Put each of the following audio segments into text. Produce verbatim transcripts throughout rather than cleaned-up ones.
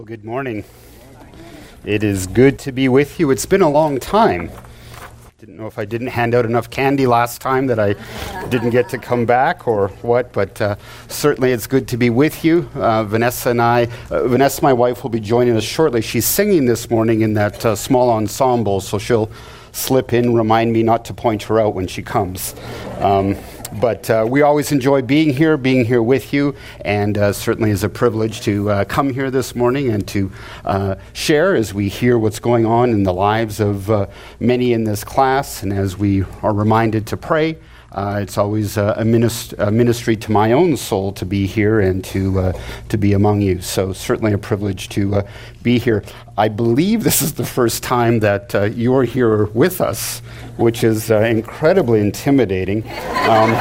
Well, good morning. It is good to be with you. It's been a long time. Didn't know if I didn't hand out enough candy last time that I didn't get to come back or what, but uh, certainly it's good to be with you. Uh, Vanessa and I, uh, Vanessa, my wife, will be joining us shortly. She's singing this morning in that uh, small ensemble, so she'll slip in, remind me not to point her out when she comes. Um, But uh, we always enjoy being here, being here with you, and uh, certainly is a privilege to uh, come here this morning and to uh, share as we hear what's going on in the lives of uh, many in this class, and as we are reminded to pray. Uh, it's always uh, a, minist- a ministry to my own soul to be here and to uh, to be among you. So certainly a privilege to uh, be here. I believe this is the first time that uh, you're here with us, which is uh, incredibly intimidating. Um,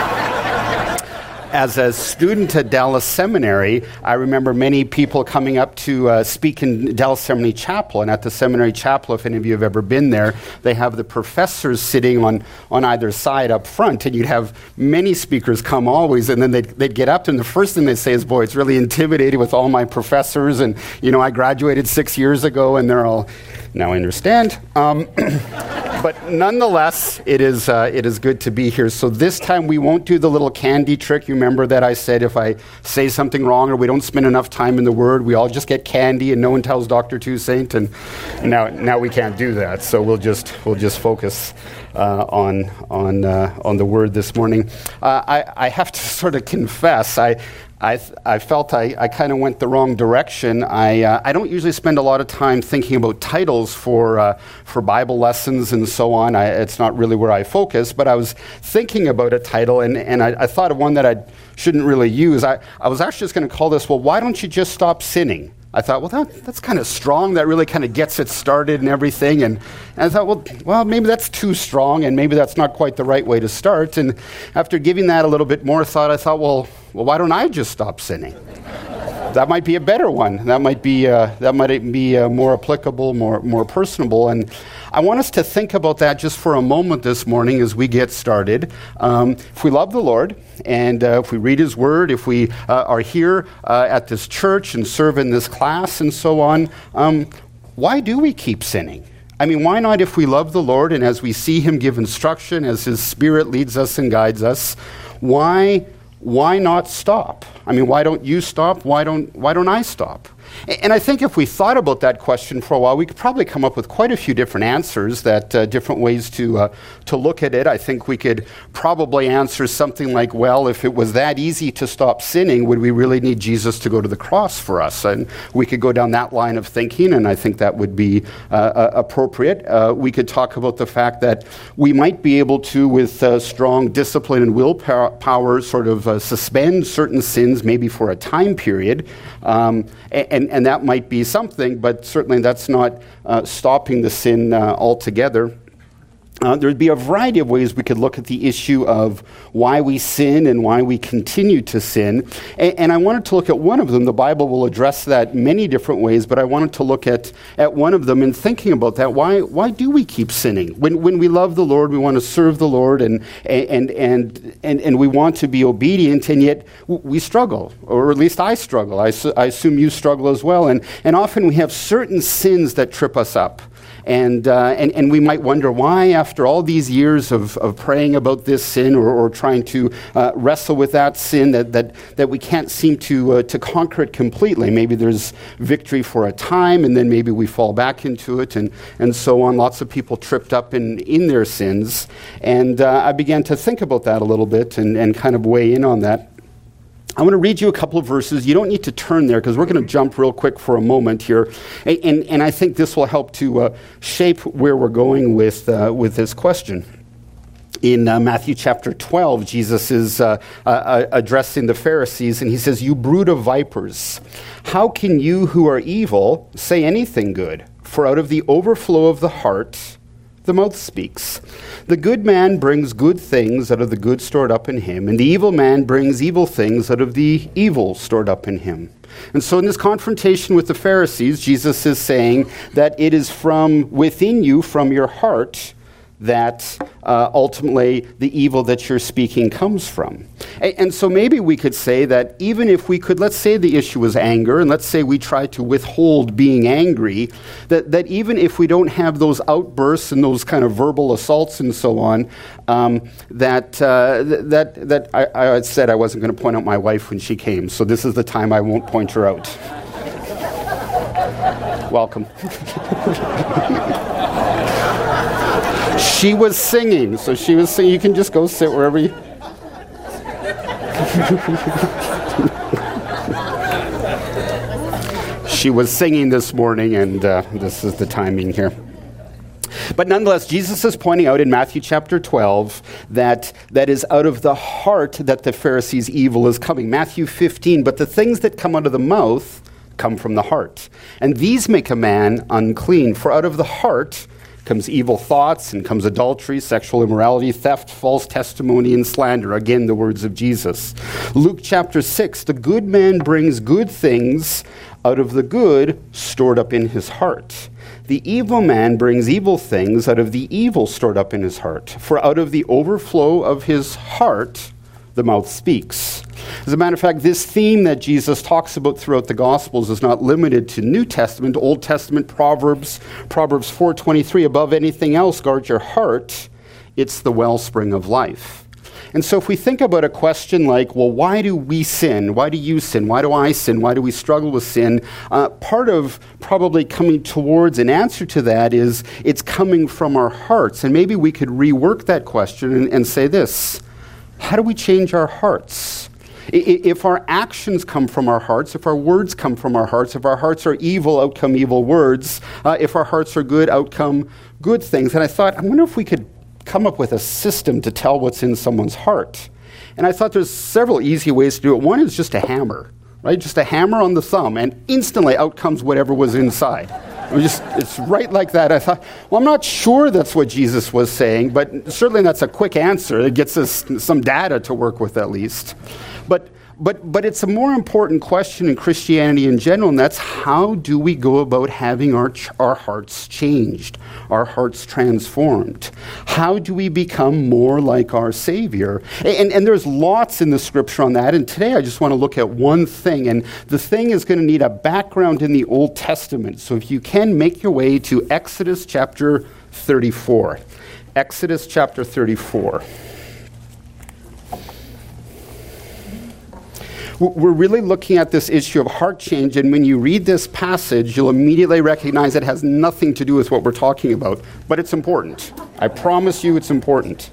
As a student at Dallas Seminary, I remember many people coming up to uh, speak in Dallas Seminary Chapel. And at the Seminary Chapel, if any of you have ever been there, they have the professors sitting on, on either side up front. And you'd have many speakers come always, and then they'd, they'd get up, and the first thing they'd say is, boy, it's really intimidating with all my professors. And, you know, I graduated six years ago, and they're all, now I understand. Um, but nonetheless, it is, uh, it is good to be here. So this time we won't do the little candy trick. You remember that I said if I say something wrong or we don't spend enough time in the Word, we all just get candy and no one tells Doctor Toussaint, and now now we can't do that. So we'll just we'll just focus uh, on on uh, on the Word this morning. Uh, I I have to sort of confess I. I, th- I felt I, I kind of went the wrong direction. I uh, I don't usually spend a lot of time thinking about titles for uh, for Bible lessons and so on. I, it's not really where I focus, but I was thinking about a title, and, and I, I thought of one that I shouldn't really use. I, I was actually just going to call this, well, why don't you just stop sinning? I thought, well, that, that's kind of strong. That really kind of gets it started and everything. And, and I thought, well, well, maybe that's too strong, and maybe that's not quite the right way to start. And after giving that a little bit more thought, I thought, well, well, why don't I just stop sinning? That might be a better one. That might be uh, that might be uh, more applicable, more more personable. And I want us to think about that just for a moment this morning as we get started. Um, if we love the Lord, and uh, if we read His Word, if we uh, are here uh, at this church and serve in this class and so on, um, why do we keep sinning? I mean, why not, if we love the Lord and as we see Him give instruction, as His Spirit leads us and guides us, why why not stop? I mean, why don't you stop? Why don't why don't I stop? And I think if we thought about that question for a while, we could probably come up with quite a few different answers, that uh, different ways to uh, to look at it. I think we could probably answer something like, well, if it was that easy to stop sinning, would we really need Jesus to go to the cross for us? And we could go down that line of thinking, and I think that would be uh, uh, appropriate. Uh, we could talk about the fact that we might be able to, with uh, strong discipline and willpower, sort of uh, suspend certain sins, maybe for a time period. Um, and, and that might be something, but certainly that's not uh, stopping the sin uh, altogether. Uh, there'd be a variety of ways we could look at the issue of why we sin and why we continue to sin. And, and I wanted to look at one of them. The Bible will address that many different ways, but I wanted to look at, at one of them and thinking about that. Why why do we keep sinning? When when we love the Lord, we want to serve the Lord, and and and and, and we want to be obedient, and yet we struggle, or at least I struggle. I, su- I assume you struggle as well. And, and often we have certain sins that trip us up. And, uh, and and we might wonder why, after all these years of, of praying about this sin or, or trying to uh, wrestle with that sin, that that, that we can't seem to uh, to conquer it completely. Maybe there's victory for a time, and then maybe we fall back into it, and, and so on. Lots of people tripped up in, in their sins. And uh, I began to think about that a little bit and, and kind of weigh in on that. I want to read you a couple of verses. You don't need to turn there because we're going to jump real quick for a moment here. And, and, and I think this will help to uh, shape where we're going with, uh, with this question. In uh, Matthew chapter twelve, Jesus is uh, uh, addressing the Pharisees, and he says, "You brood of vipers, how can you who are evil say anything good? For out of the overflow of the heart, the mouth speaks. The good man brings good things out of the good stored up in him, and the evil man brings evil things out of the evil stored up in him." And so in this confrontation with the Pharisees, Jesus is saying that it is from within you, from your heart, that uh, ultimately the evil that you're speaking comes from. And, and so maybe we could say that even if we could, let's say the issue was anger, and let's say we try to withhold being angry, that, that even if we don't have those outbursts and those kind of verbal assaults and so on, um, that, uh, that, that I, I said I wasn't going to point out my wife when she came, so this is the time I won't point her out. Welcome. She was singing, so she was singing. You can just go sit wherever you... She was singing this morning, and uh, this is the timing here. But nonetheless, Jesus is pointing out in Matthew chapter twelve that that is out of the heart that the Pharisees' evil is coming. Matthew fifteen, but the things that come out of the mouth come from the heart. And these make a man unclean, for out of the heart comes evil thoughts, and comes adultery, sexual immorality, theft, false testimony, and slander. Again, the words of Jesus. Luke chapter six, the good man brings good things out of the good stored up in his heart. The evil man brings evil things out of the evil stored up in his heart. For out of the overflow of his heart, the mouth speaks. As a matter of fact, this theme that Jesus talks about throughout the Gospels is not limited to New Testament, Old Testament, Proverbs, Proverbs four twenty-three, above anything else, guard your heart. It's the wellspring of life. And so if we think about a question like, well, why do we sin? Why do you sin? Why do I sin? Why do we struggle with sin? Uh, part of probably coming towards an answer to that is it's coming from our hearts. And maybe we could rework that question and, and say this: how do we change our hearts? If our actions come from our hearts, if our words come from our hearts, if our hearts are evil, out come evil words. Uh, if our hearts are good, out come good things. And I thought, I wonder if we could come up with a system to tell what's in someone's heart. And I thought there's several easy ways to do it. One is just a hammer, right? Just a hammer on the thumb, and instantly out comes whatever was inside. It was just, it's right like that. I thought, well, I'm not sure that's what Jesus was saying, but certainly that's a quick answer. It gets us some data to work with at least. But but but it's a more important question in Christianity in general, and that's how do we go about having our ch- our hearts changed, our hearts transformed? How do we become more like our Savior? And, and there's lots in the Scripture on that, and today I just want to look at one thing, and the thing is going to need a background in the Old Testament. So if you can, make your way to Exodus chapter thirty-four. Exodus chapter thirty-four. We're really looking at this issue of heart change, and when you read this passage, you'll immediately recognize it has nothing to do with what we're talking about, but it's important. I promise you it's important.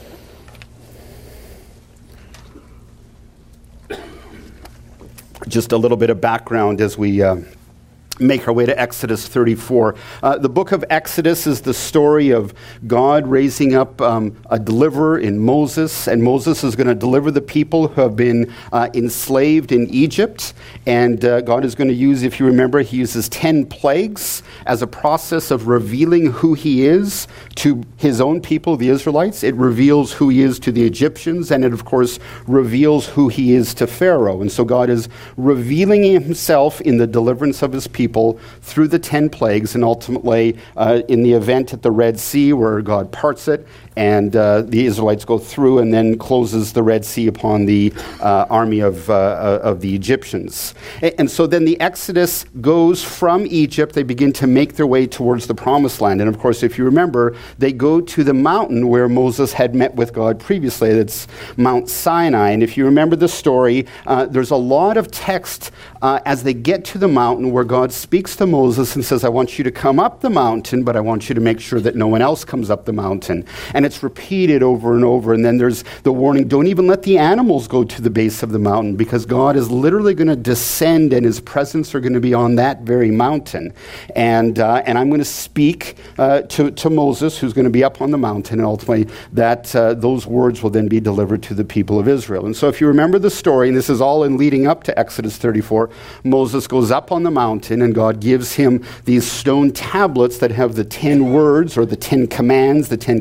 Just a little bit of background as we uh, make our way to Exodus thirty-four. Uh, the book of Exodus is the story of God raising up um, a deliverer in Moses, and Moses is going to deliver the people who have been uh, enslaved in Egypt, and uh, God is going to use, if you remember, he uses ten plagues as a process of revealing who he is to his own people, the Israelites. It reveals who he is to the Egyptians, and it, of course, reveals who he is to Pharaoh. And so God is revealing himself in the deliverance of his people through the ten plagues, and ultimately uh, in the event at the Red Sea where God parts it and uh, the Israelites go through and then closes the Red Sea upon the uh, army of, uh, of the Egyptians. And, and so then the Exodus goes from Egypt. They begin to make their way towards the Promised Land. And of course, if you remember, they go to the mountain where Moses had met with God previously. That's Mount Sinai. And if you remember the story, uh, there's a lot of text uh, as they get to the mountain where God speaks to Moses and says, I want you to come up the mountain, but I want you to make sure that no one else comes up the mountain. And it's repeated over and over. And then there's the warning, don't even let the animals go to the base of the mountain, because God is literally going to descend and his presence are going to be on that very mountain. And uh, and I'm going to speak uh, to, to Moses, who's going to be up on the mountain, and ultimately that uh, those words will then be delivered to the people of Israel. And so if you remember the story, and this is all in leading up to Exodus thirty-four, Moses goes up on the mountain and God gives him these stone tablets that have the ten words or the ten commands, the ten commandments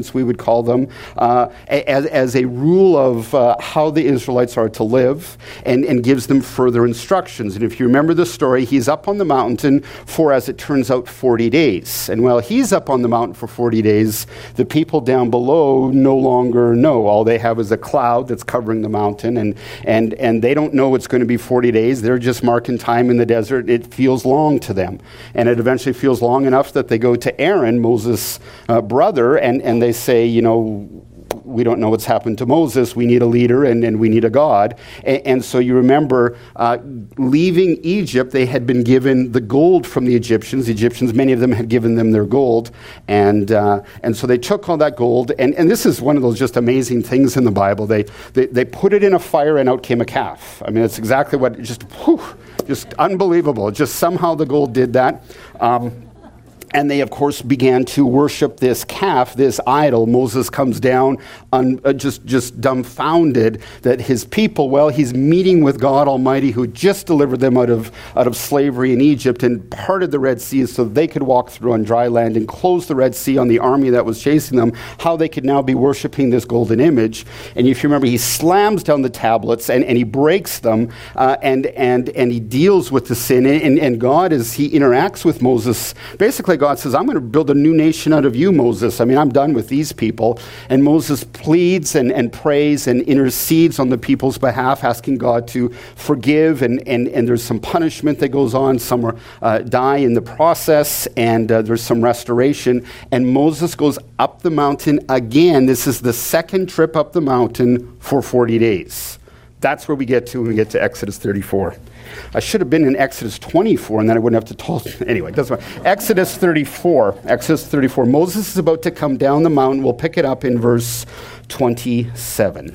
commandments, we would call them, uh, as, as a rule of uh, how the Israelites are to live, and, and gives them further instructions. And if you remember the story, he's up on the mountain for, as it turns out, forty days. And while he's up on the mountain for forty days, the people down below no longer know. All they have is a cloud that's covering the mountain, and, and, and they don't know it's going to be forty days. They're just marking time in the desert. It feels long to them. And it eventually feels long enough that they go to Aaron, Moses' uh, brother, and, and they say, you know, we don't know what's happened to Moses. We need a leader, and, and we need a God. And, and so you remember, uh, leaving Egypt, they had been given the gold from the Egyptians. The Egyptians, many of them had given them their gold. And uh, and so they took all that gold. And, and this is one of those just amazing things in the Bible. They, they, they put it in a fire, and out came a calf. I mean, it's exactly what, just, whew, just unbelievable. Just somehow the gold did that. Um, And they, of course, began to worship this calf, this idol. Moses comes down un, uh, just, just dumbfounded that his people, well, he's meeting with God Almighty, who just delivered them out of, out of slavery in Egypt and parted the Red Sea so they could walk through on dry land and close the Red Sea on the army that was chasing them, how they could now be worshiping this golden image. And if you remember, he slams down the tablets and, and he breaks them, uh, and, and, and he deals with the sin. And, and God, as he interacts with Moses, basically God says, I'm going to build a new nation out of you, Moses. I mean, I'm done with these people. And Moses pleads and, and prays and intercedes on the people's behalf, asking God to forgive. And, and, and there's some punishment that goes on. Some are, uh, die in the process, and uh, there's some restoration. And Moses goes up the mountain again. This is the second trip up the mountain for forty days. That's where we get to when we get to Exodus thirty-four. I should have been in Exodus twenty-four, and then I wouldn't have to tell. Anyway, doesn't matter. Exodus thirty-four. Exodus thirty-four. Moses is about to come down the mountain. We'll pick it up in verse twenty-seven,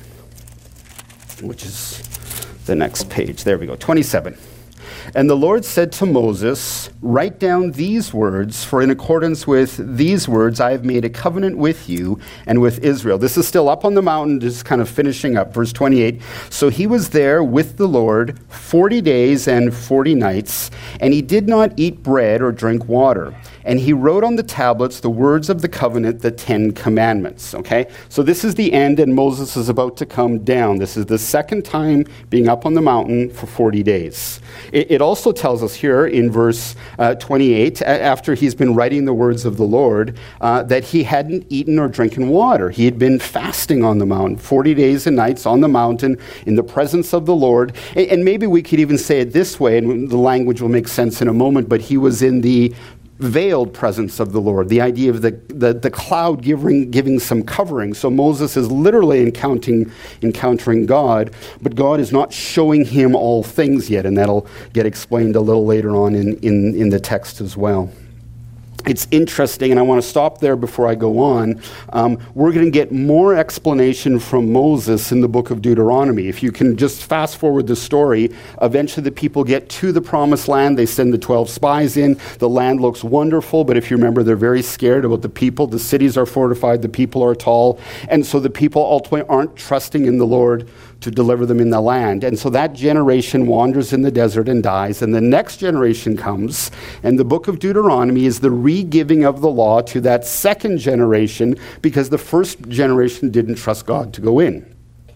which is the next page. There we go. twenty-seven. And the Lord said to Moses, write down these words, for in accordance with these words I have made a covenant with you and with Israel. This is still up on the mountain, just kind of finishing up. Verse twenty-eight. So he was there with the Lord forty days and forty nights, and he did not eat bread or drink water. And he wrote on the tablets the words of the covenant, the Ten Commandments. Okay? So this is the end, and Moses is about to come down. This is the second time being up on the mountain for forty days. It, it also tells us here in verse uh, twenty-eight, after he's been writing the words of the Lord, uh, that he hadn't eaten or drinking water. He had been fasting on the mountain, forty days and nights on the mountain in the presence of the Lord. And, and maybe we could even say it this way, and the language will make sense in a moment, but he was in the veiled presence of the Lord, the idea of the, the, the cloud giving, giving some covering. So Moses is literally encountering, encountering God, but God is not showing him all things yet, and that'll get explained a little later on in, in, in the text as well. It's interesting, and I want to stop there before I go on. Um, we're going to get more explanation from Moses in the book of Deuteronomy. If you can just fast forward the story, eventually the people get to the promised land. They send the twelve spies in. The land looks wonderful, but if you remember, they're very scared about the people. The cities are fortified. The people are tall. And so the people ultimately aren't trusting in the Lord to deliver them in the land. And so that generation wanders in the desert and dies. And the next generation comes, and the book of Deuteronomy is the re-giving of the law to that second generation, because the first generation didn't trust God to go in.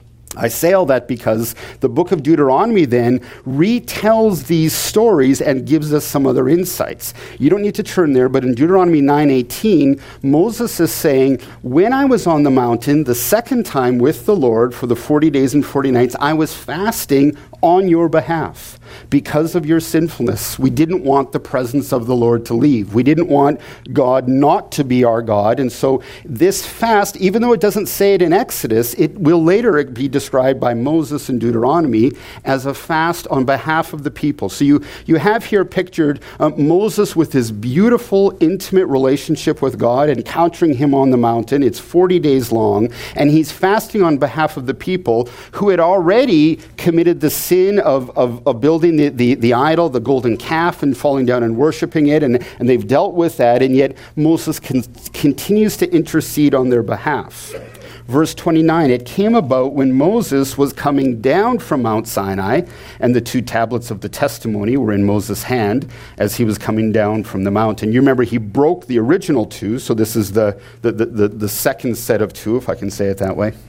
I say all that because the book of Deuteronomy then retells these stories and gives us some other insights. You don't need to turn there, but in Deuteronomy nine eighteen, Moses is saying, when I was on the mountain the second time with the Lord for the forty days and forty nights, I was fasting on your behalf because of your sinfulness. We didn't want the presence of the Lord to leave. We didn't want God not to be our God. And so this fast, even though it doesn't say it in Exodus, it will later be described by Moses in Deuteronomy as a fast on behalf of the people. So you, you have here pictured uh, Moses with his beautiful, intimate relationship with God, encountering him on the mountain. It's forty days long, and he's fasting on behalf of the people who had already committed the sin of, of, of building the, the, the idol, the golden calf, and falling down and worshiping it, and, and they've dealt with that, and yet Moses con- continues to intercede on their behalf. Verse twenty-nine, it came about when Moses was coming down from Mount Sinai, and the two tablets of the testimony were in Moses' hand as he was coming down from the mountain. You remember he broke the original two, so this is the, the, the, the, the second set of two, if I can say it that way.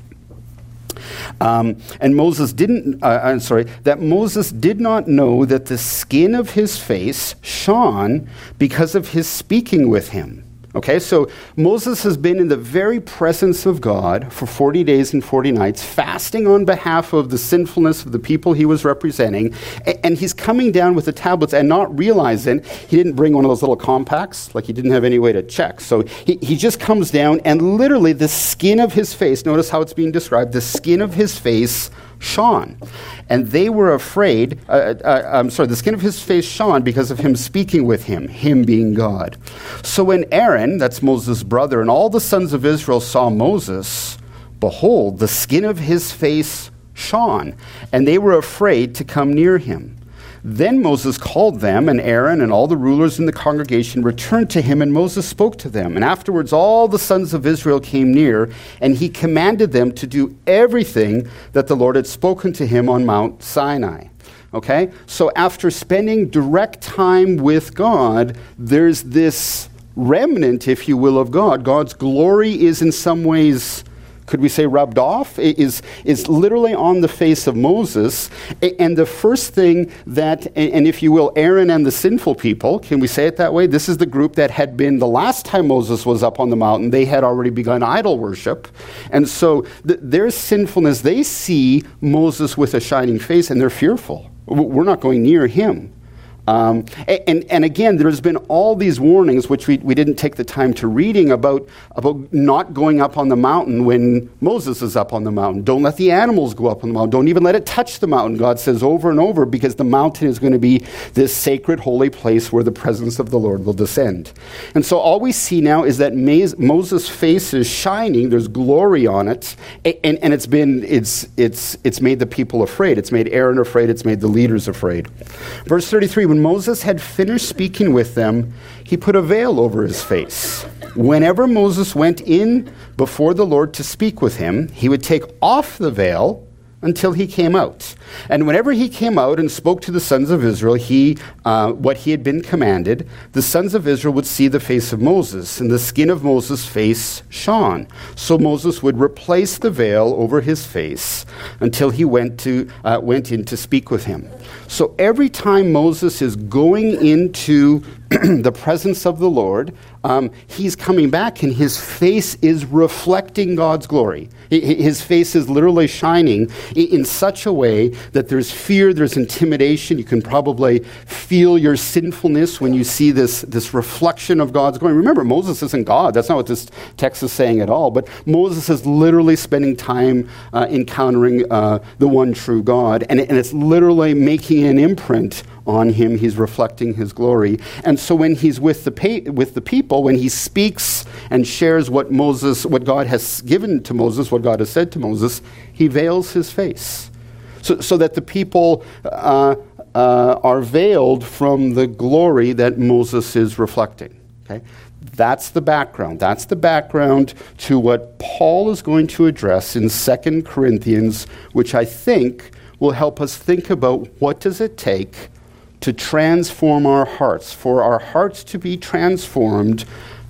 Um, and Moses didn't, uh, I'm sorry, that Moses did not know that the skin of his face shone because of his speaking with him. Okay, so Moses has been in the very presence of God for forty days and forty nights, fasting on behalf of the sinfulness of the people he was representing, and he's coming down with the tablets and not realizing he didn't bring one of those little compacts, like he didn't have any way to check. So he, he just comes down, and literally the skin of his face, notice how it's being described, the skin of his face shone. And they were afraid, uh, uh, I'm sorry, the skin of his face shone because of him speaking with him, him being God. So when Aaron, that's Moses' brother, and all the sons of Israel saw Moses, behold, the skin of his face shone, and they were afraid to come near him. Then Moses called them, and Aaron and all the rulers in the congregation returned to him, and Moses spoke to them. And afterwards all the sons of Israel came near, and he commanded them to do everything that the Lord had spoken to him on Mount Sinai. Okay? So after spending direct time with God, there's this remnant, if you will, of God. God's glory is in some ways, could we say, rubbed off? It is, is literally on the face of Moses. And the first thing that, and if you will, Aaron and the sinful people, can we say it that way? This is the group that had been, the last time Moses was up on the mountain, they had already begun idol worship. And so th- their sinfulness, they see Moses with a shining face and they're fearful. We're not going near him. Um, and, and again, there's been all these warnings, which we, we didn't take the time to reading, about, about not going up on the mountain when Moses is up on the mountain. Don't let the animals go up on the mountain. Don't even let it touch the mountain, God says over and over, because the mountain is going to be this sacred, holy place where the presence of the Lord will descend. And so all we see now is that Moses' face is shining. There's glory on it. And, and it's been, it's, it's, it's made the people afraid. It's made Aaron afraid. It's made the leaders afraid. Verse thirty-three, when Moses had finished speaking with them, he put a veil over his face. Whenever Moses went in before the Lord to speak with him, he would take off the veil until he came out. And whenever he came out and spoke to the sons of Israel, he, uh, what he had been commanded, the sons of Israel would see the face of Moses, and the skin of Moses' face shone. So Moses would replace the veil over his face until he went to uh, went in to speak with him. So every time Moses is going into the presence of the Lord, um, he's coming back and his face is reflecting God's glory. His face is literally shining in such a way that there's fear, there's intimidation. You can probably feel your sinfulness when you see this, this reflection of God's glory. Remember, Moses isn't God. That's not what this text is saying at all. But Moses is literally spending time uh, encountering uh, the one true God. And, and it's literally making an imprint on him. He's reflecting his glory. And so when he's with the pa- with the people, when he speaks and shares what Moses, what God has given to Moses, what God has said to Moses, he veils his face. So, so that the people uh, uh, are veiled from the glory that Moses is reflecting. Okay? That's the background. That's the background to what Paul is going to address in Second Corinthians, which I think will help us think about what does it take to transform our hearts, for our hearts to be transformed.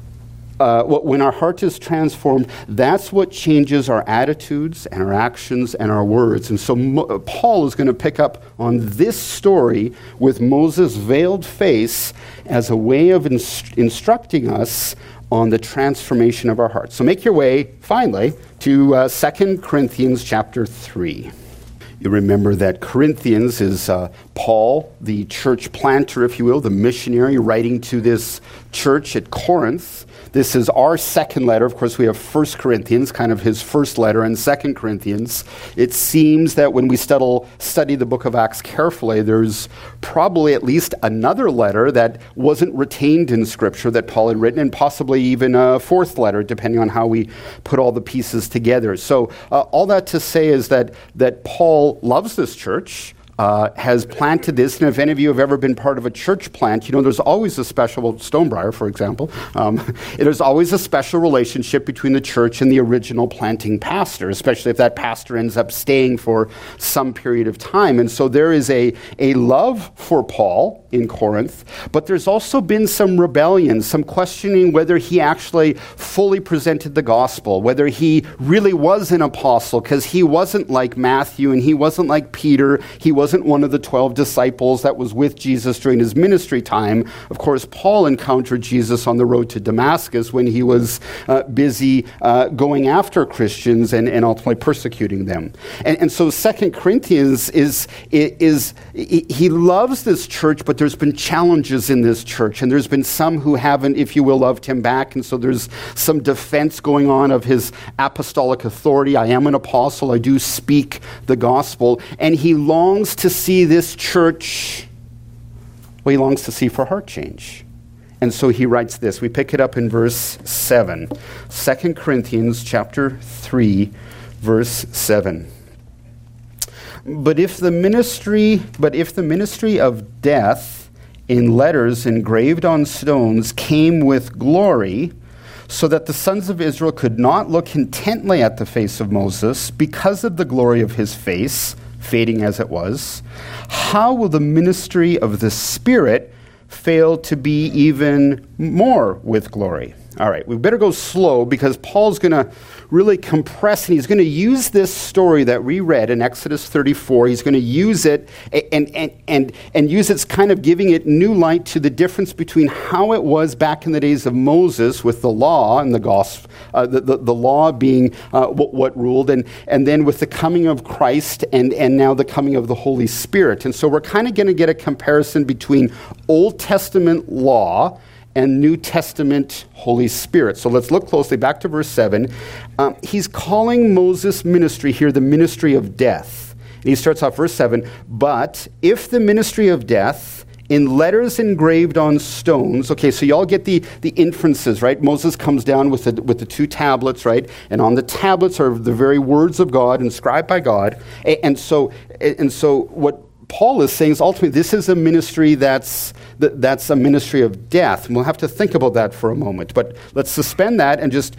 Uh, when our heart is transformed, that's what changes our attitudes and our actions and our words. And so Mo- Paul is going to pick up on this story with Moses' veiled face as a way of inst- instructing us on the transformation of our hearts. So make your way, finally, to uh, Second Corinthians chapter three. You remember that Corinthians is uh, Paul, the church planter, if you will, the missionary writing to this church at Corinth. This is our second letter. Of course, we have First Corinthians, kind of his first letter, and Second Corinthians. It seems that when we study, study the book of Acts carefully, there's probably at least another letter that wasn't retained in Scripture that Paul had written, and possibly even a fourth letter, depending on how we put all the pieces together. So uh, all that to say is that, that Paul loves this church. uh, has planted this. And if any of you have ever been part of a church plant, you know there's always a special, well, Stonebriar, for example, um, there's always a special relationship between the church and the original planting pastor, especially if that pastor ends up staying for some period of time. And so there is a, a love for Paul in Corinth, but there's also been some rebellion, some questioning whether he actually fully presented the gospel, whether he really was an apostle, because he wasn't like Matthew and he wasn't like Peter. He wasn't one of the twelve disciples that was with Jesus during his ministry time. Of course, Paul encountered Jesus on the road to Damascus when he was uh, busy uh, going after Christians and, and ultimately persecuting them. And, and so Second Corinthians is, is, is, he loves this church, but there's been challenges in this church, and there's been some who haven't, if you will, loved him back, and so there's some defense going on of his apostolic authority. I am an apostle, I do speak the gospel, and he longs to see this church, well, he longs to see for heart change. And so he writes this. We pick it up in verse seven. Second Corinthians chapter three, verse seven. But if the ministry, but if the ministry of death in letters engraved on stones came with glory, so that the sons of Israel could not look intently at the face of Moses because of the glory of his face, fading as it was, how will the ministry of the Spirit fail to be even more with glory? All right, we better go slow because Paul's going to really compress, and he's going to use this story that we read in Exodus thirty-four. He's going to use it and, and, and, and use it's kind of giving it new light to the difference between how it was back in the days of Moses with the law and the gospel, uh, the, the, the law being uh, what, what ruled, and, and then with the coming of Christ and, and now the coming of the Holy Spirit. And so we're kind of going to get a comparison between Old Testament law and New Testament Holy Spirit. So let's look closely back to verse seven. Um, he's calling Moses' ministry here the ministry of death. And he starts off verse seven, but if the ministry of death in letters engraved on stones, okay, so y'all get the, the inferences, right? Moses comes down with the, with the two tablets, right? And on the tablets are the very words of God, inscribed by God. And, and so, and so what Paul is saying is ultimately this is a ministry that's that's a ministry of death. And we'll have to think about that for a moment. But let's suspend that and just...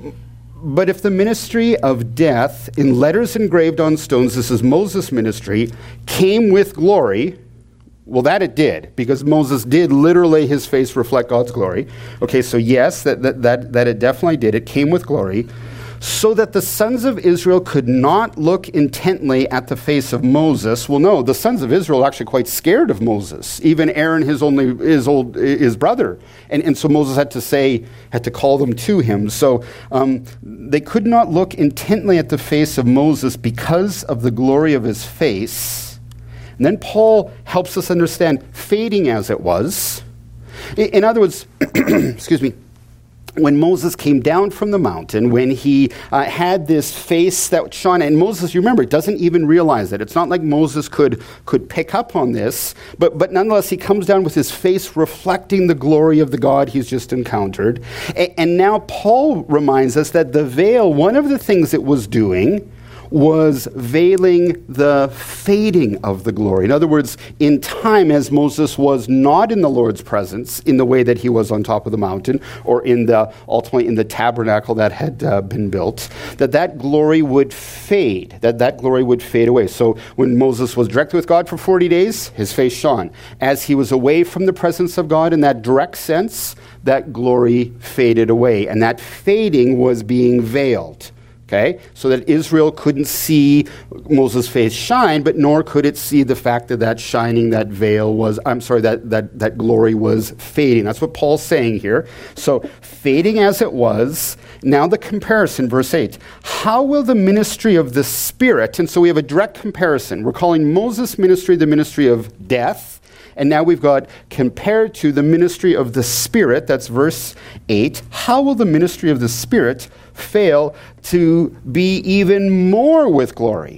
But if the ministry of death in letters engraved on stones, this is Moses' ministry, came with glory, well, that it did, because Moses did literally his face reflect God's glory. Okay, so yes, that, that, that, that it definitely did. It came with glory. So that the sons of Israel could not look intently at the face of Moses. Well, no, the sons of Israel are actually quite scared of Moses. Even Aaron, his only his old his brother, and and so Moses had to say had to call them to him. So um, they could not look intently at the face of Moses because of the glory of his face. And then Paul helps us understand fading as it was. In, in other words, excuse me. When Moses came down from the mountain, when he uh, had this face that shone, and Moses, you remember, doesn't even realize it. It's not like Moses could could pick up on this, but, but nonetheless, he comes down with his face reflecting the glory of the God he's just encountered. A- and now Paul reminds us that the veil, one of the things it was doing was veiling the fading of the glory. In other words, in time, as Moses was not in the Lord's presence in the way that he was on top of the mountain, or in the ultimately in the tabernacle that had uh, been built, that that glory would fade, that that glory would fade away. So when Moses was direct with God for forty days, his face shone. As he was away from the presence of God in that direct sense, that glory faded away. And that fading was being veiled. Okay, so that Israel couldn't see Moses' face shine, but nor could it see the fact that that shining, that veil was, I'm sorry, that, that, that glory was fading. That's what Paul's saying here. So fading as it was, now the comparison, verse eight. How will the ministry of the Spirit, and so we have a direct comparison. We're calling Moses' ministry the ministry of death. And now we've got compared to the ministry of the Spirit, that's verse eight. How will the ministry of the Spirit fail to be even more with glory?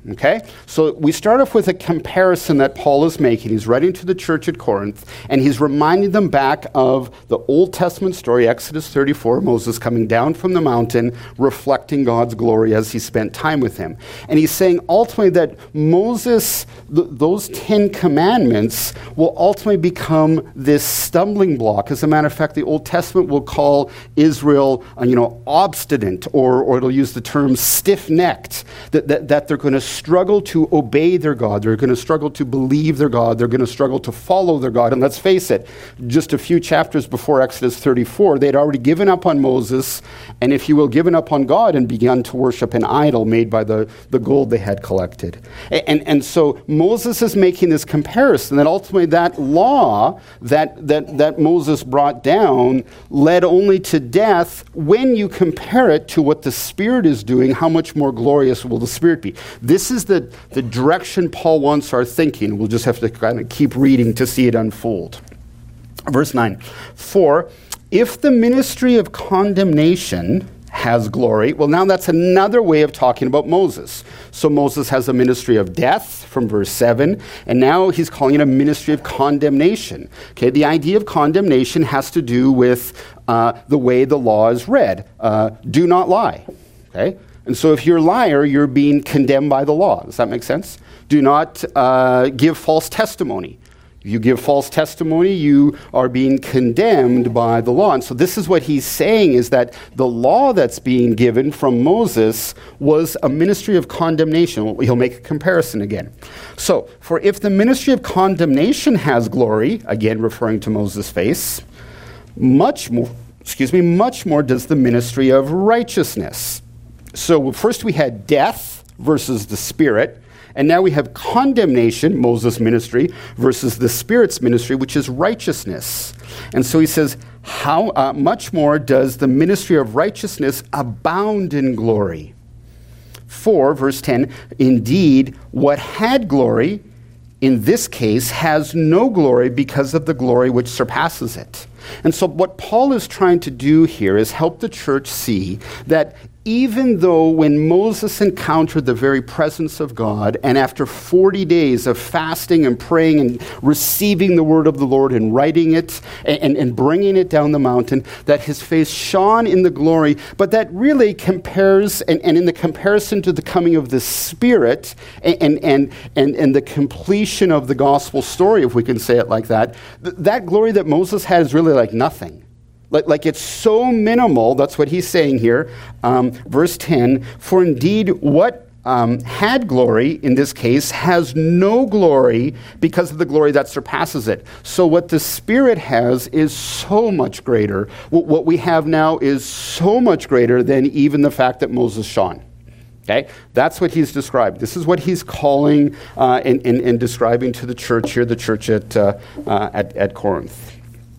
Okay? So we start off with a comparison that Paul is making. He's writing to the church at Corinth, and he's reminding them back of the Old Testament story, Exodus thirty-four, Moses coming down from the mountain, reflecting God's glory as he spent time with him. And he's saying ultimately that Moses, th- those Ten Commandments, will ultimately become this stumbling block. As a matter of fact, the Old Testament will call Israel, uh, you know, obstinate, or, or it'll use the term stiff-necked, that, that, that they're going to struggle to obey their God. They're going to struggle to believe their God. They're going to struggle to follow their God. And let's face it, just a few chapters before Exodus thirty-four, they'd already given up on Moses, and if you will, given up on God and begun to worship an idol made by the, the gold they had collected. And, and, and so Moses is making this comparison that ultimately that law that, that, that Moses brought down led only to death. When you compare it to what the Spirit is doing, how much more glorious will the Spirit be? This is the, the direction Paul wants our thinking. We'll just have to kind of keep reading to see it unfold. Verse nine, for if the ministry of condemnation has glory, well, now that's another way of talking about Moses. So Moses has a ministry of death from verse seven, and now he's calling it a ministry of condemnation. Okay, the idea of condemnation has to do with uh, the way the law is read. Uh, do not lie. Okay? And so if you're a liar, you're being condemned by the law. Does that make sense? Do not uh, give false testimony. If you give false testimony, you are being condemned by the law. And so this is what he's saying, is that the law that's being given from Moses was a ministry of condemnation. He'll make a comparison again. So, for if the ministry of condemnation has glory, again referring to Moses' face, much more, excuse me, much more does the ministry of righteousness. So first we had death versus the Spirit, and now we have condemnation, Moses' ministry, versus the Spirit's ministry, which is righteousness. And so he says, how uh, much more does the ministry of righteousness abound in glory? For, verse ten, indeed, what had glory, in this case, has no glory because of the glory which surpasses it. And so what Paul is trying to do here is help the church see that even though when Moses encountered the very presence of God, and after forty days of fasting and praying and receiving the word of the Lord and writing it and, and, and bringing it down the mountain, that his face shone in the glory, but that really compares, and, and in the comparison to the coming of the Spirit and, and, and, and, and the completion of the gospel story, if we can say it like that, th- that glory that Moses had is really like nothing. Like, like it's so minimal, that's what he's saying here. Um, verse ten, for indeed what um, had glory, in this case, has no glory because of the glory that surpasses it. So what the Spirit has is so much greater. What, what we have now is so much greater than even the fact that Moses shone. Okay, that's what he's described. This is what he's calling uh, and, and, and describing to the church here, the church at, uh, uh, at, at Corinth.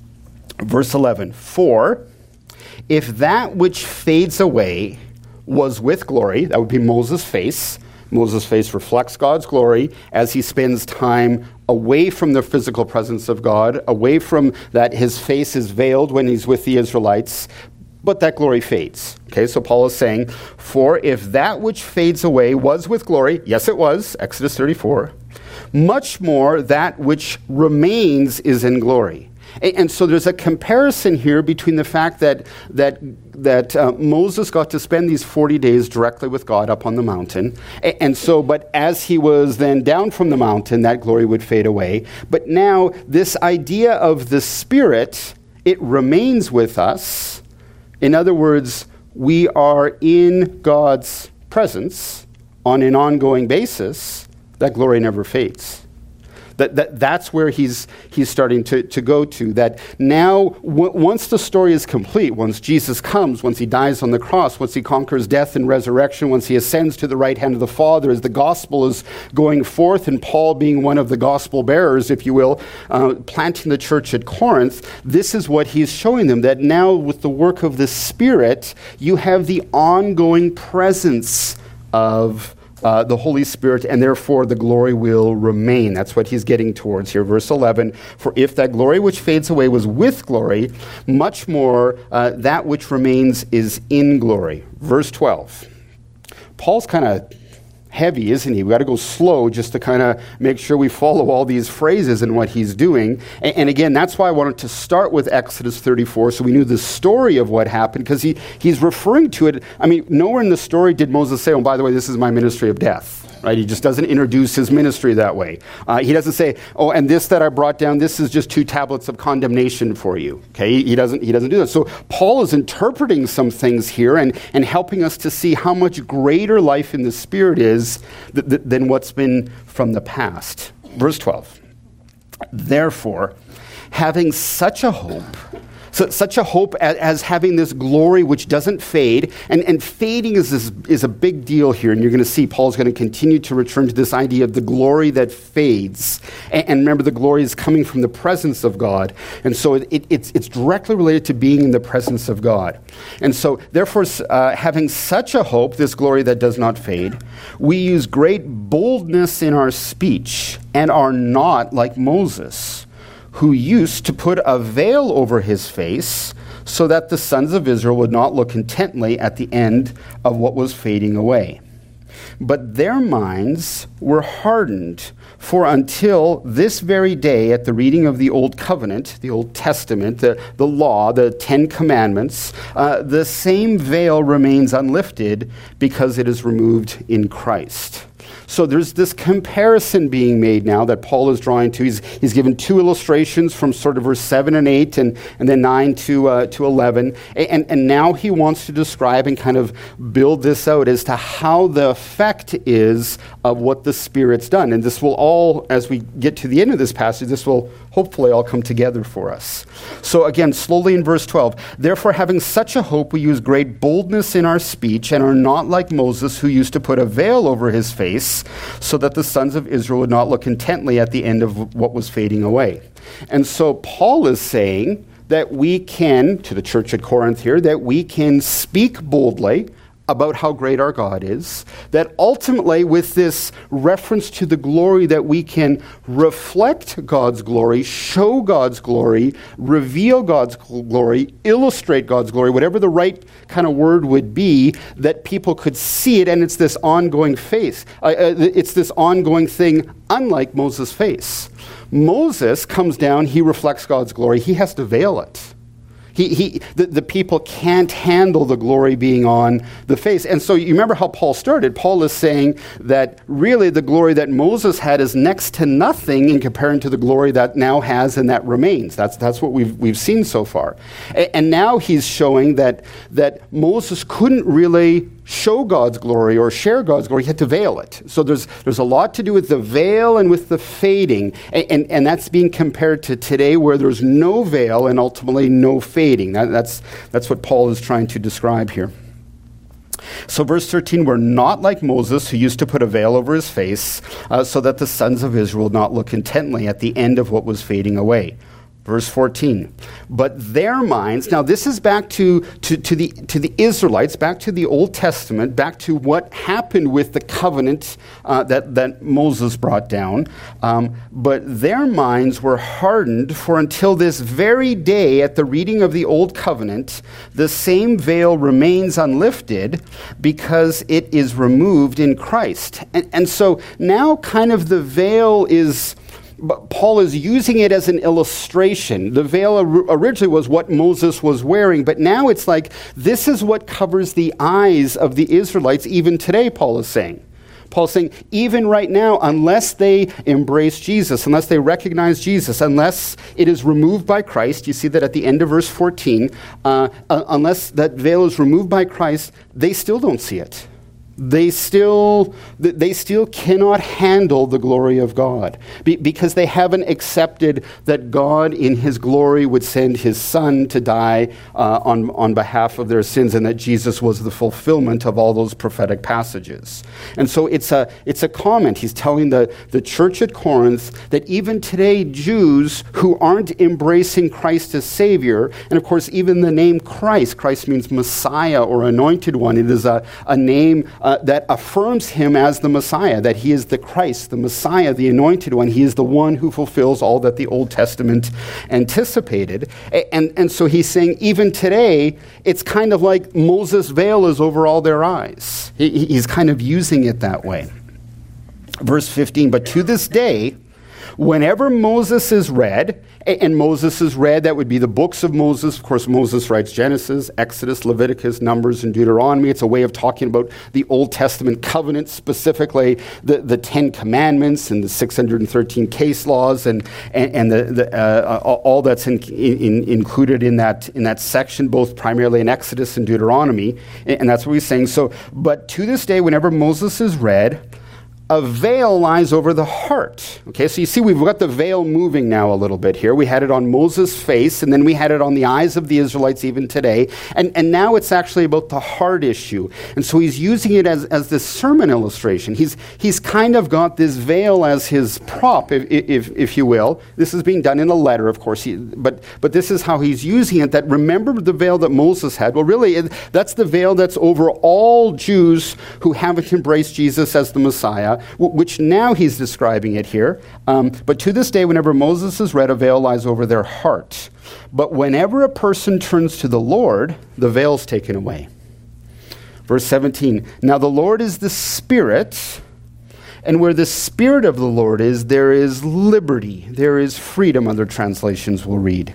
Verse eleven, for if that which fades away was with glory, that would be Moses' face. Moses' face reflects God's glory as he spends time away from the physical presence of God, away from that his face is veiled when he's with the Israelites, but that glory fades. Okay, so Paul is saying, for if that which fades away was with glory, yes it was, Exodus thirty-four, much more that which remains is in glory. And so there's a comparison here between the fact that that that uh, Moses got to spend these forty days directly with God up on the mountain. And so, but as he was then down from the mountain, that glory would fade away. But now this idea of the Spirit, it remains with us. In other words, we are in God's presence on an ongoing basis. That glory never fades. That, that that's where he's he's starting to, to go to. That now, w- once the story is complete, once Jesus comes, once he dies on the cross, once he conquers death and resurrection, once he ascends to the right hand of the Father, as the gospel is going forth, and Paul being one of the gospel bearers, if you will, uh, planting the church at Corinth, this is what he's showing them, that now with the work of the Spirit, you have the ongoing presence of Uh, the Holy Spirit, and therefore the glory will remain. That's what he's getting towards here. Verse eleven, for if that glory which fades away was with glory, much more uh, that which remains is in glory. Verse twelve, Paul's kind of heavy, isn't he? We've got to go slow just to kind of make sure we follow all these phrases and what he's doing. And, and again, that's why I wanted to start with Exodus thirty-four, so we knew the story of what happened, because he, he's referring to it. I mean, nowhere in the story did Moses say, oh, by the way, this is my ministry of death. Right? He just doesn't introduce his ministry that way. Uh, he doesn't say, oh, and this that I brought down, this is just two tablets of condemnation for you. Okay, he, he doesn't he doesn't do that. So Paul is interpreting some things here and, and helping us to see how much greater life in the Spirit is th- th- than what's been from the past. Verse twelve. Therefore, having such a hope, So, such a hope as, as having this glory which doesn't fade. And, and fading is, this, is a big deal here. And you're going to see Paul's going to continue to return to this idea of the glory that fades. And, and remember, the glory is coming from the presence of God. And so it, it, it's, it's directly related to being in the presence of God. And so, therefore, uh, having such a hope, this glory that does not fade, we use great boldness in our speech and are not like Moses, who used to put a veil over his face so that the sons of Israel would not look intently at the end of what was fading away. But their minds were hardened, for until this very day, at the reading of the Old Covenant, the Old Testament, the, the law, the Ten Commandments, uh, the same veil remains unlifted because it is removed in Christ. So there's this comparison being made now that Paul is drawing to. He's, he's given two illustrations from sort of verse seven and eight and, and then nine to uh, to eleven. And, and now he wants to describe and kind of build this out as to how the effect is of what the Spirit's done. And this will all, as we get to the end of this passage, this will hopefully all come together for us. So again, slowly in verse twelve, therefore having such a hope, we use great boldness in our speech and are not like Moses, who used to put a veil over his face so that the sons of Israel would not look intently at the end of what was fading away. And so Paul is saying that we can, to the church at Corinth here, that we can speak boldly about how great our God is, that ultimately with this reference to the glory that we can reflect God's glory, show God's glory, reveal God's glory, illustrate God's glory, whatever the right kind of word would be, that people could see it, and it's this ongoing face. Uh, uh, it's this ongoing thing, unlike Moses' face. Moses comes down, he reflects God's glory, he has to veil it. He, he, the, the people can't handle the glory being on the face. And so you remember how Paul started. Paul is saying that really the glory that Moses had is next to nothing in comparing to the glory that now has and that remains. That's that's what we've we've seen so far. And, and now he's showing that that Moses couldn't really show God's glory or share God's glory. He had to veil it. So there's there's a lot to do with the veil and with the fading. And, and, and that's being compared to today, where there's no veil and ultimately no fading. That, that's, that's what Paul is trying to describe here. So verse thirteen, we're not like Moses, who used to put a veil over his face uh, so that the sons of Israel would not look intently at the end of what was fading away. Verse fourteen, but their minds, now this is back to, to, to, the, to the Israelites, back to the Old Testament, back to what happened with the covenant uh, that, that Moses brought down. Um, but their minds were hardened, for until this very day at the reading of the Old Covenant, the same veil remains unlifted because it is removed in Christ. And, and so now kind of the veil is... But Paul is using it as an illustration. The veil originally was what Moses was wearing, but now it's like this is what covers the eyes of the Israelites even today, Paul is saying. Paul's saying, even right now, unless they embrace Jesus, unless they recognize Jesus, unless it is removed by Christ, you see that at the end of verse fourteen, uh, uh, unless that veil is removed by Christ, they still don't see it. They still, they still cannot handle the glory of God be, because they haven't accepted that God in his glory would send his son to die uh, on, on behalf of their sins, and that Jesus was the fulfillment of all those prophetic passages. And so it's a, it's a comment. He's telling the, the church at Corinth that even today Jews who aren't embracing Christ as Savior, and of course even the name Christ, Christ means Messiah or anointed one. It is a, a name Uh, that affirms him as the Messiah, that he is the Christ, the Messiah, the anointed one. He is the one who fulfills all that the Old Testament anticipated. And, and so he's saying even today, it's kind of like Moses' veil is over all their eyes. He, he's kind of using it that way. Verse fifteen, but to this day, whenever Moses is read, and Moses is read, that would be the books of Moses. Of course, Moses writes Genesis, Exodus, Leviticus, Numbers, and Deuteronomy. It's a way of talking about the Old Testament covenant, specifically the, the Ten Commandments and the six hundred thirteen case laws and, and, and the, the, uh, all that's in, in, included in that, in that section, both primarily in Exodus and Deuteronomy. And, and that's what he's saying. So, but to this day, whenever Moses is read, a veil lies over the heart. Okay, so you see we've got the veil moving now a little bit here. We had it on Moses' face, and then we had it on the eyes of the Israelites even today. And, and now it's actually about the heart issue. And so he's using it as, as this sermon illustration. He's, he's kind of got this veil as his prop, if, if, if you will. This is being done in a letter, of course, he, but, but this is how he's using it, that remember the veil that Moses had? Well, really, it, that's the veil that's over all Jews who haven't embraced Jesus as the Messiah, which now he's describing it here. Um, but to this day, whenever Moses is read, a veil lies over their heart. But whenever a person turns to the Lord, the veil's taken away. Verse seventeen, now the Lord is the Spirit, and where the Spirit of the Lord is, there is liberty, there is freedom, other translations will read.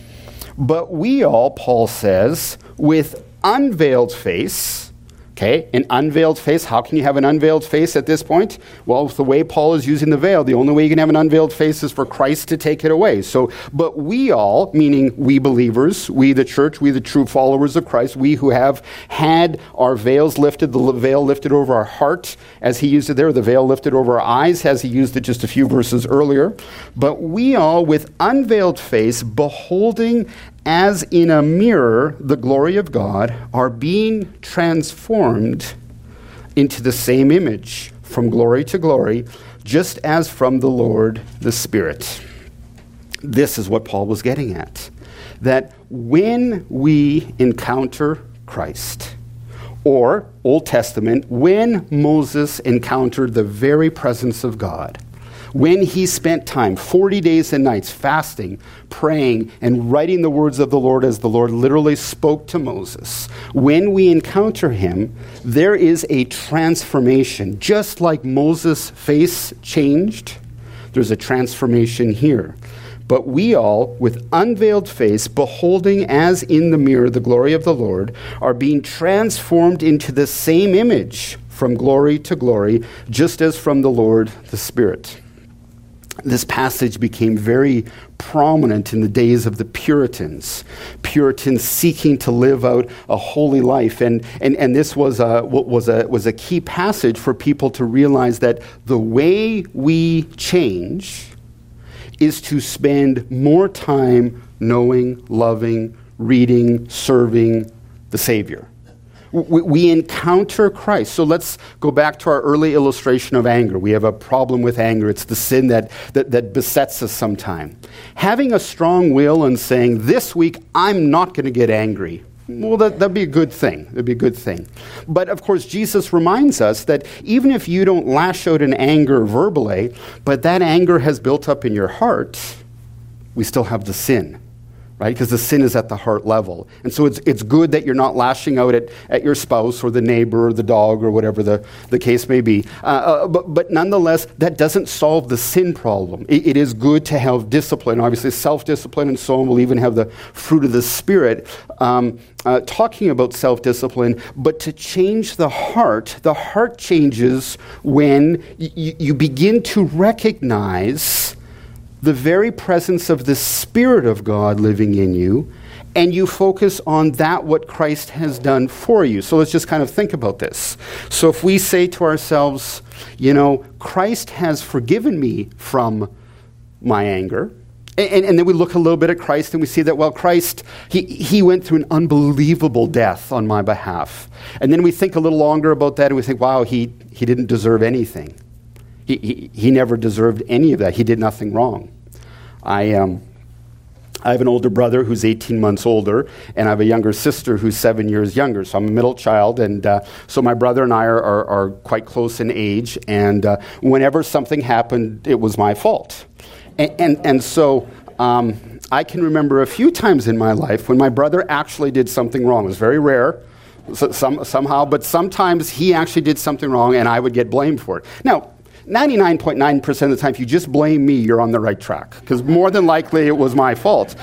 But we all, Paul says, with unveiled face. Okay, an unveiled face. How can you have an unveiled face at this point? Well, with the way Paul is using the veil, the only way you can have an unveiled face is for Christ to take it away. So, but we all, meaning we believers, we the church, we the true followers of Christ, we who have had our veils lifted, the veil lifted over our heart, as he used it there, the veil lifted over our eyes, as he used it just a few verses earlier. But we all, with unveiled face, beholding as in a mirror the glory of God, are being transformed into the same image from glory to glory, just as from the Lord the Spirit. This is what Paul was getting at. That when we encounter Christ, or Old Testament, when Moses encountered the very presence of God, when he spent time, forty days and nights, fasting, praying, and writing the words of the Lord as the Lord literally spoke to Moses, when we encounter him, there is a transformation. Just like Moses' face changed, there's a transformation here. But we all, with unveiled face, beholding as in the mirror the glory of the Lord, are being transformed into the same image from glory to glory, just as from the Lord the Spirit. This passage became very prominent in the days of the Puritans. Puritans seeking to live out a holy life. And, and, and this was a, was, a, was a key passage for people to realize that the way we change is to spend more time knowing, loving, reading, serving the Savior. We, we encounter Christ. So let's go back to our early illustration of anger. We have a problem with anger. It's the sin that, that, that besets us sometime. Having a strong will and saying, this week I'm not going to get angry. Well, that, that'd be a good thing. That'd be a good thing. But of course, Jesus reminds us that even if you don't lash out in anger verbally, but that anger has built up in your heart, we still have the sin. Right? Because the sin is at the heart level. And so it's it's good that you're not lashing out at, at your spouse or the neighbor or the dog or whatever the, the case may be. Uh, uh, but, but nonetheless, that doesn't solve the sin problem. It, it is good to have discipline, obviously self-discipline and so on. We'll even have the fruit of the Spirit um, uh, talking about self-discipline. But to change the heart, the heart changes when y- you begin to recognize the very presence of the Spirit of God living in you, and you focus on that what Christ has done for you. So let's just kind of think about this. So if we say to ourselves, you know, Christ has forgiven me from my anger, and, and then we look a little bit at Christ and we see that, well, Christ, he, he went through an unbelievable death on my behalf. And then we think a little longer about that and we think, wow, he, he didn't deserve anything. He, he, he never deserved any of that. He did nothing wrong. I um, I have an older brother who's eighteen months older, and I have a younger sister who's seven years younger. So I'm a middle child, and uh, so my brother and I are, are, are quite close in age, and uh, whenever something happened, it was my fault. And, and, and so um, I can remember a few times in my life when my brother actually did something wrong. It was very rare. So, some, somehow, but sometimes he actually did something wrong and I would get blamed for it. Now, ninety-nine point nine percent of the time, if you just blame me, you're on the right track. Because more than likely, it was my fault.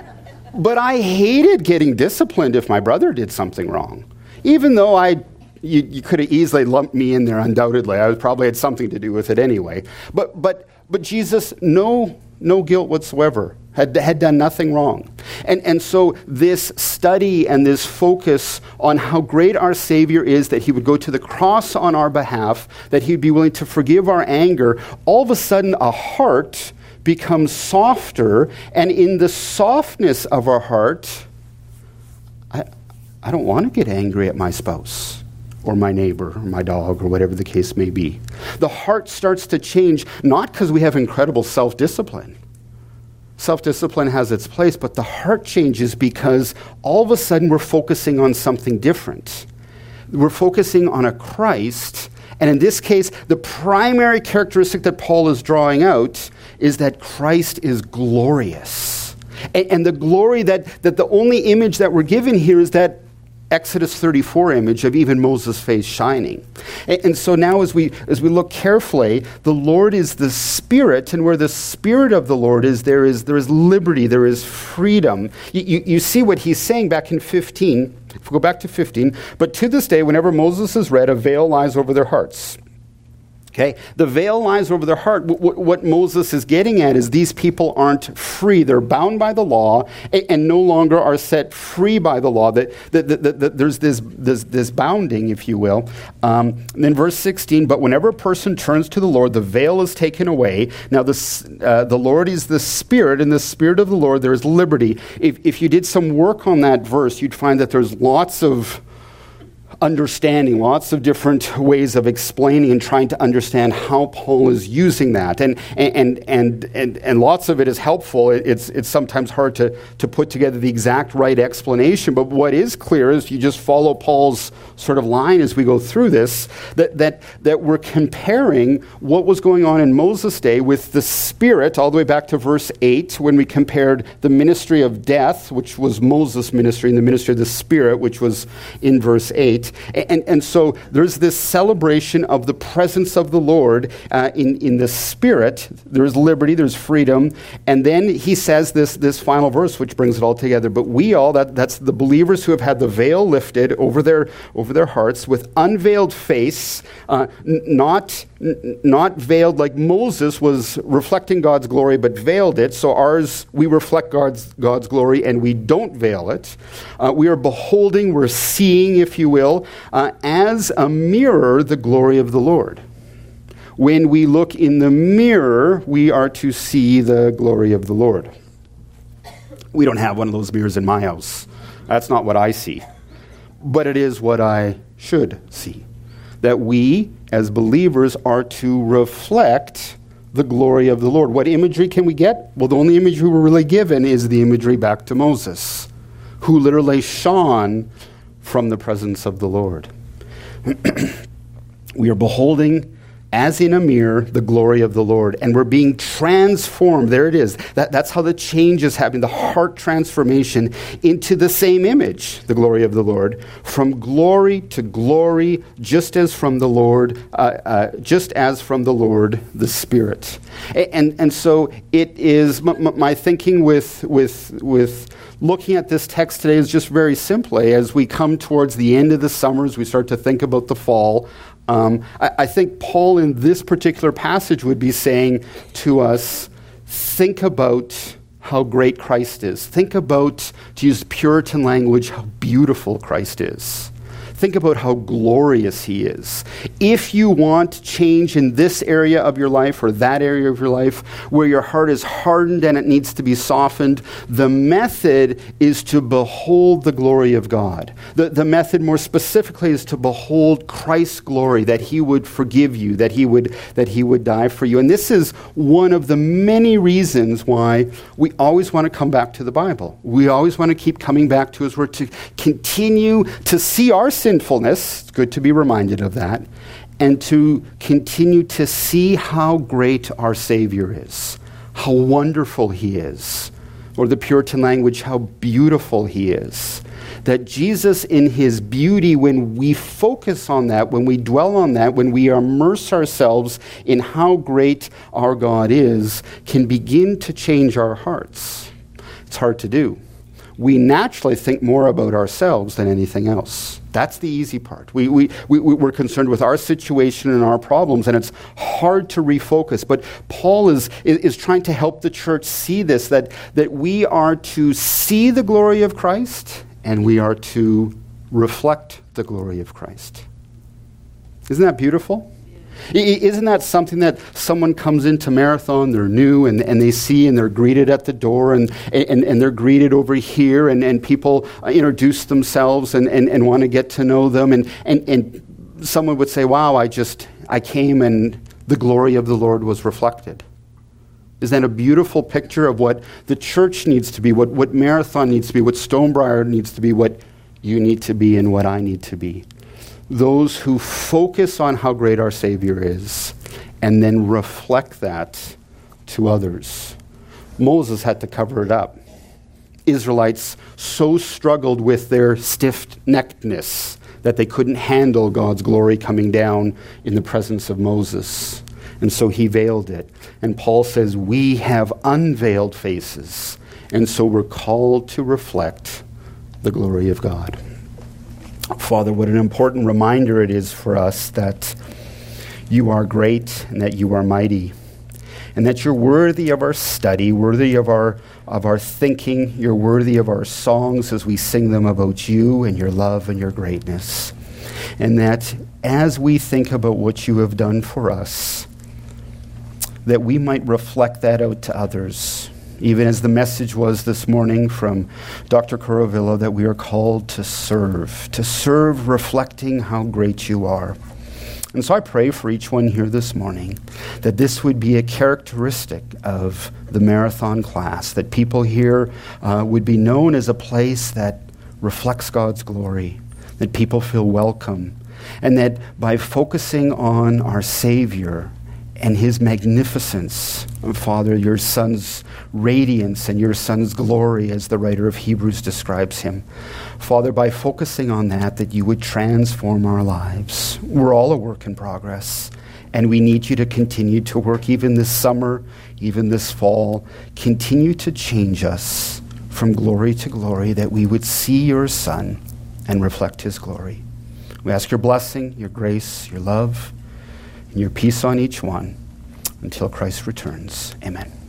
But I hated getting disciplined if my brother did something wrong. Even though I, you, you could have easily lumped me in there, undoubtedly. I was, probably had something to do with it anyway. But but but Jesus, no no guilt whatsoever. Had, had done nothing wrong. And, and so this study and this focus on how great our Savior is, that he would go to the cross on our behalf, that he'd be willing to forgive our anger, all of a sudden a heart becomes softer, and in the softness of our heart, I, I don't want to get angry at my spouse or my neighbor or my dog or whatever the case may be. The heart starts to change, not because we have incredible self-discipline. Self-discipline has its place, but the heart changes because all of a sudden we're focusing on something different. We're focusing on a Christ, and in this case, the primary characteristic that Paul is drawing out is that Christ is glorious. And, and the glory that, that the only image that we're given here is that Exodus thirty-four image of even Moses' face shining. And, and so now as we as we look carefully, the Lord is the Spirit, and where the Spirit of the Lord is, there is there is liberty, there is freedom. You, you, you see what he's saying back in fifteen. If we go back to fifteen, but to this day, whenever Moses is read, a veil lies over their hearts. Okay, the veil lies over their heart. What, what Moses is getting at is these people aren't free. They're bound by the law and, and no longer are set free by the law. That, that, that, that, that there's this, this, this bounding, if you will. Um, and then verse sixteen, but whenever a person turns to the Lord, the veil is taken away. Now this, uh, the Lord is the Spirit, and the Spirit of the Lord, there is liberty. If, if you did some work on that verse, you'd find that there's lots of understanding, lots of different ways of explaining and trying to understand how Paul is using that. And and and and, and lots of it is helpful. It's it's sometimes hard to, to put together the exact right explanation, but what is clear is you just follow Paul's sort of line as we go through this, that that that we're comparing what was going on in Moses' day with the Spirit, all the way back to verse eight, when we compared the ministry of death, which was Moses' ministry, and the ministry of the Spirit, which was in verse eight. And, and so there's this celebration of the presence of the Lord uh, in, in the Spirit. There's liberty, there's freedom. And then he says this, this final verse, which brings it all together. But we all, that, that's the believers who have had the veil lifted over their, over their hearts with unveiled face, uh, n- not, n- not veiled like Moses was reflecting God's glory, but veiled it. So ours, we reflect God's, God's glory and we don't veil it. Uh, we are beholding, we're seeing, if you will, Uh, as a mirror, the glory of the Lord. When we look in the mirror, we are to see the glory of the Lord. We don't have one of those mirrors in my house. That's not what I see. But it is what I should see. That we, as believers, are to reflect the glory of the Lord. What imagery can we get? Well, the only imagery we're really given is the imagery back to Moses, who literally shone from the presence of the Lord. We are beholding, as in a mirror, the glory of the Lord, and we're being transformed. There it is. That, that's how the change is happening, the heart transformation into the same image, the glory of the Lord, from glory to glory, just as from the Lord, uh, uh, just as from the Lord, the Spirit. And and, and so it is. M- my thinking with with with. Looking at this text today is just very simply, as we come towards the end of the summer, as we start to think about the fall, um, I, I think Paul in this particular passage would be saying to us, think about how great Christ is. Think about, to use Puritan language, how beautiful Christ is. Think about how glorious he is. If you want change in this area of your life or that area of your life where your heart is hardened and it needs to be softened, the method is to behold the glory of God. The, the method more specifically is to behold Christ's glory, that he would forgive you, that he would, that he would die for you. And this is one of the many reasons why we always want to come back to the Bible. We always want to keep coming back to his word to continue to see our sinfulness. It's good to be reminded of that, and to continue to see how great our Savior is, how wonderful he is, or the Puritan language, how beautiful he is. That Jesus in his beauty, when we focus on that, when we dwell on that, when we immerse ourselves in how great our God is, can begin to change our hearts. It's hard to do. We naturally think more about ourselves than anything else. That's the easy part. We, we, we, we're concerned with our situation and our problems, and it's hard to refocus. But Paul is, is, is trying to help the church see this, that, that we are to see the glory of Christ, and we are to reflect the glory of Christ. Isn't that beautiful? Isn't that something that someone comes into Marathon, they're new, and, and they see, and they're greeted at the door, and, and, and they're greeted over here, and, and people introduce themselves and, and, and want to get to know them, and, and, and someone would say, wow, I just, I came and the glory of the Lord was reflected. Isn't that a beautiful picture of what the church needs to be, what, what Marathon needs to be, what Stonebriar needs to be, what you need to be, and what I need to be? Those who focus on how great our Savior is and then reflect that to others. Moses had to cover it up. Israelites so struggled with their stiff-neckedness that they couldn't handle God's glory coming down in the presence of Moses. And so he veiled it. And Paul says, we have unveiled faces, and so we're called to reflect the glory of God. Father, what an important reminder it is for us that you are great and that you are mighty, and that you're worthy of our study, worthy of our of our thinking. You're worthy of our songs as we sing them about you and your love and your greatness. And that as we think about what you have done for us, that we might reflect that out to others. Even as the message was this morning from Doctor Corovillo, that we are called to serve, to serve reflecting how great you are. And so I pray for each one here this morning that this would be a characteristic of the Marathon class, that people here uh, would be known as a place that reflects God's glory, that people feel welcome, and that by focusing on our Savior and his magnificence, Father, your Son's radiance and your Son's glory, as the writer of Hebrews describes him. Father, by focusing on that, that you would transform our lives. We're all a work in progress, and we need you to continue to work even this summer, even this fall. Continue to change us from glory to glory, that we would see your Son and reflect his glory. We ask your blessing, your grace, your love, and your peace on each one until Christ returns. Amen.